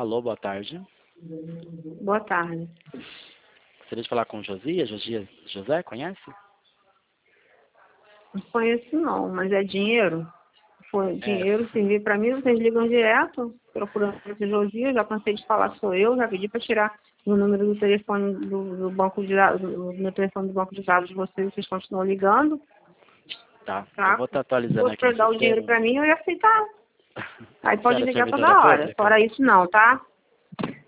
Alô, boa tarde. Boa tarde. Gostaria de falar com Josias. José, conhece? Não conheço não, mas é dinheiro. Foi É. dinheiro, servir para mim, vocês ligam direto, procurando esse Josias, já cansei de falar, sou eu, já pedi para tirar o número do telefone do banco de dados, do meu telefone do banco de dados de vocês continuam ligando. Tá. Tá? Eu vou estar atualizando Se fosse aqui para no dar o dinheiro sistema. para mim, eu ia aceitar. Aí A pode senhora é ligar servidora toda hora. pública? Fora isso não, tá?